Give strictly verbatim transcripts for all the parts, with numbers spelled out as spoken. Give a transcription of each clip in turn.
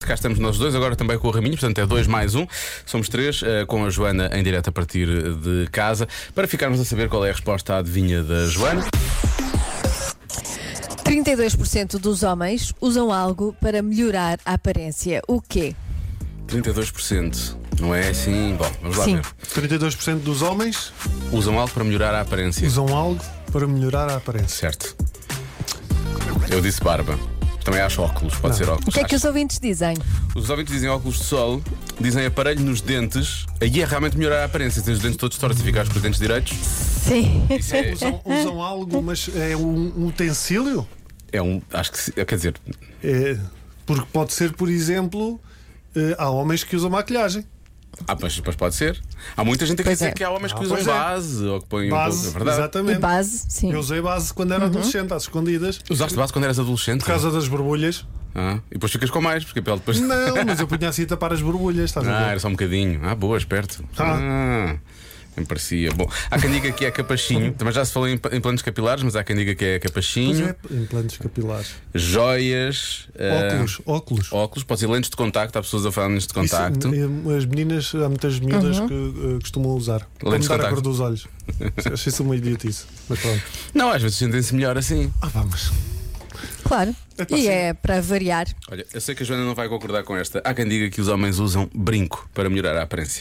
cá estamos nós dois, agora também com o Raminho, portanto é dois mais um. Somos três, uh, com a Joana em direto a partir de casa, para ficarmos a saber qual é a resposta à adivinha da Joana. trinta e dois por cento dos homens usam algo para melhorar a aparência. O quê? trinta e dois por cento. Não é assim? Bom, vamos lá Sim. ver. trinta e dois por cento dos homens Usam algo para melhorar a aparência. usam algo para melhorar a aparência. Certo. Eu disse barba. Também acho óculos, pode Não. ser óculos. O que é que Acho. os ouvintes dizem? Os ouvintes dizem óculos de sol, dizem aparelho nos dentes, aí é realmente melhorar a aparência. Tens os dentes todos tortos e ficares com os dentes direitos. Sim. Isso é, Usam, usam algo, mas é um, um utensílio? é um. Acho que. se- Quer dizer, É, porque pode ser, por exemplo, eh, há homens que usam maquilhagem. ah, mas, mas pode ser. Há muita gente a Pois dizer é. que há homens que Ah, usam pois é. base ou que põem um Base, pouco. É verdade. E exatamente. base, sim. Eu usei base quando era adolescente, às escondidas, por Usaste base quando eras adolescente? causa das borbulhas. Ah, e depois ficas com mais, porque a pele depois. Não, mas eu punha assim a tapar as borbulhas, estás a Ah, ver? era só um bocadinho. Ah, boa, esperto. Ah. Ah, nem parecia. Bom, há quem diga que é capachinho. Também já se falou em em planos capilares, mas há quem diga que é Pois capachinho. é, implantes capilares. Joias. ah, Óculos, óculos. Óculos, pode ser lentes de contacto. Há pessoas a falar de lentes de Isso, contacto. eh, as meninas, há muitas miúdas que eh, costumam usar. Para Lentes de mudar a contacto. cor dos olhos. Achei isso uma idiotice. Mas pronto. Não, às vezes sentem-se melhor assim. Ah, vamos. Claro. É E sim. é para variar. Olha, eu sei que a Joana não vai concordar com esta. Há quem diga que os homens usam brinco para melhorar a aparência.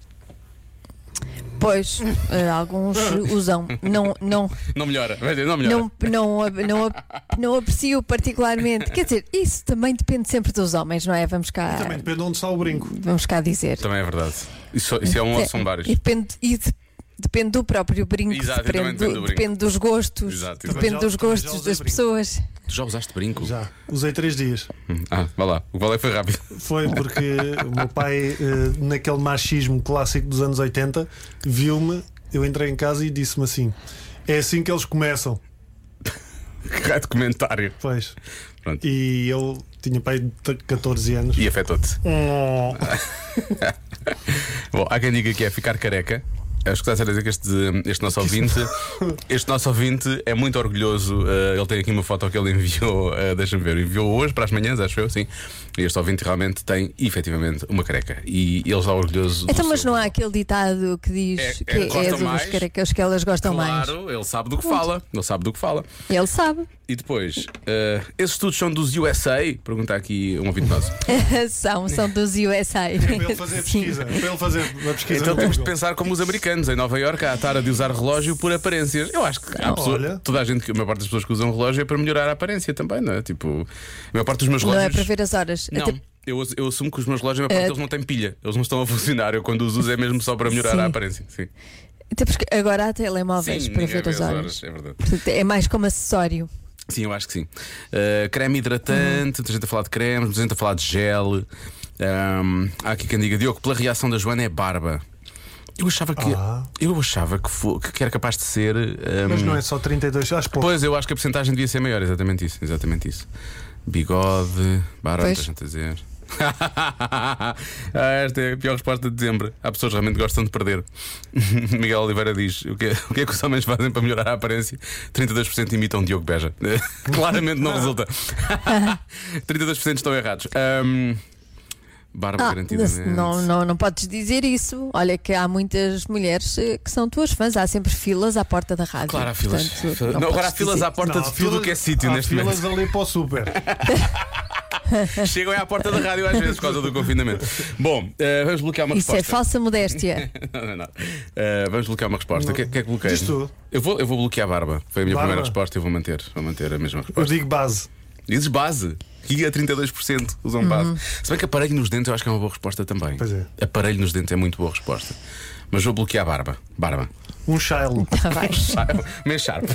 Pois, eh, alguns usam. Não, não, Não melhora, vai dizer, não melhora. não, não, não, não aprecio particularmente. Quer dizer, isso também depende sempre dos homens, não é? Vamos cá, Também depende de onde está o brinco. vamos cá dizer. Também é verdade. Isso, isso é um ou são vários. E depende, e de- depende do próprio brinco, Exato, e também depende, depende do- do brinco. depende dos gostos, Exato, exato. depende Também já- dos também já gostos usei das brinco. pessoas. Tu já usaste brinco? Já. Usei três dias. Ah, vá lá. O vale foi rápido. Foi porque o meu pai, eh, naquele machismo clássico dos anos oitenta, viu-me, eu entrei em casa e disse-me assim: é assim que eles começam. Que raio de comentário. Pois. Pronto. E eu tinha pai de catorze anos. E afetou-te. Oh. Bom, há quem diga que é ficar careca. Acho que estás a dizer que este, este nosso ouvinte Este nosso ouvinte é muito orgulhoso. uh, Ele tem aqui uma foto que ele enviou, uh, deixa-me ver, enviou hoje para as manhãs, acho eu, sim. E este ouvinte realmente tem efetivamente uma careca. E ele está orgulhoso do Então, mas seu- não há aquele ditado que diz É- é que que é, gostam dos mais. carecas que elas gostam mais? Claro, ele sabe do que fala. Ele sabe do que fala. Ele sabe. E depois, uh, esses estudos são dos U S A? Pergunta aqui um ouvinte nosso. são, são dos U S A. É para ele fazer pesquisa. É para ele fazer uma pesquisa. Então no temos de Google. pensar como os americanos em Nova Iorque, a tara de usar relógio por aparências. Eu acho que há Não, pessoa- olha. toda a gente, a maior parte das pessoas que usam relógio é para melhorar a aparência também, não é? Tipo, a maior parte dos meus Não é relógios. para ver as horas. Não, Até- eu, eu assumo que os meus relógios, a maior parte Eh, deles não têm pilha. Eles não estão a funcionar. Eu quando os uso é mesmo só para melhorar Sim. a aparência. Sim, até porque agora há telemóveis Sim, para ninguém ver vê as horas. é verdade. Portanto, é mais como acessório. Sim, eu acho que sim. Uh, creme hidratante, muita gente a falar de creme, muita gente a falar de gel. Um, há aqui quem diga, Diogo, pela reação da Joana é barba. Eu achava que Ah. Eu achava que, fo- que era capaz de ser. um, Mas não é só trinta e dois, acho pouco. Pois, eu acho que a porcentagem devia ser maior, exatamente isso. Exatamente isso. Bigode, barba, Pois. muita gente a dizer. Ah, esta é a pior resposta de dezembro. Há pessoas que realmente gostam de perder. Miguel Oliveira diz: o que, é, o que é que os homens fazem para melhorar a aparência? trinta e dois por cento imitam Diogo Beja. Claramente não resulta. trinta e dois por cento estão errados. Ahm, barba Ah, garantidamente. não, não, não podes dizer isso. Olha que há muitas mulheres eh, que são tuas fãs. Há sempre filas à porta da rádio. Claro, há filas. Portanto, Não, não agora há podes filas dizer. à porta Não, de há tudo o filas- que é sítio há neste filas momento. ali para o super. Chegam aí à porta da rádio às vezes por causa do confinamento. Bom, eh, vamos bloquear uma Isso é resposta. falsa modéstia. Não, não, não. Eh, vamos bloquear uma resposta. O que, que é que bloqueias? Diz tu. Eu vou, eu vou bloquear a barba. Foi a minha Barba? primeira resposta e eu vou manter, vou manter a mesma Eu resposta. digo base. Dizes base. E a trinta e dois por cento usam base. Se bem que aparelho nos dentes eu acho que é uma boa resposta também. Pois é. Aparelho nos dentes é muito boa resposta. Mas vou bloquear a barba. Barba. Um Shiloh. Tá bem. Meio sharp.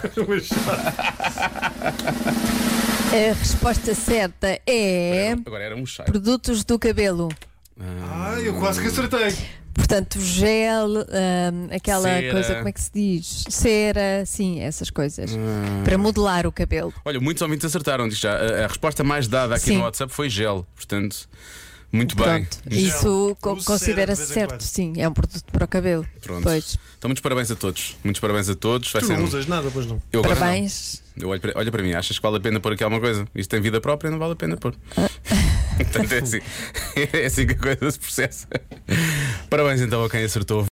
A resposta certa é Agora era um chá. produtos do cabelo. Ah, eu quase que acertei. Portanto, gel, hum, aquela Cera. coisa, como é que se diz? Cera, sim, essas coisas. Para modelar o cabelo. Olha, muitos ouvintes acertaram. Diz já. A, a resposta mais dada aqui Sim. no WhatsApp foi gel. Portanto, muito bem. Pronto, isso co- Uso considera-se cera de vez em certo, quando. sim, é um produto para o cabelo. Pronto. Pois. Então, muitos parabéns a todos. Muitos parabéns a todos. Vai Tu ser não um- usas nada, pois não. Eu agora não. Parabéns. Eu olho para, olha para mim, achas que vale a pena pôr aqui alguma coisa? Isto tem vida própria, não vale a pena pôr. Portanto, é assim, é assim que a coisa se processa. Parabéns então a quem acertou.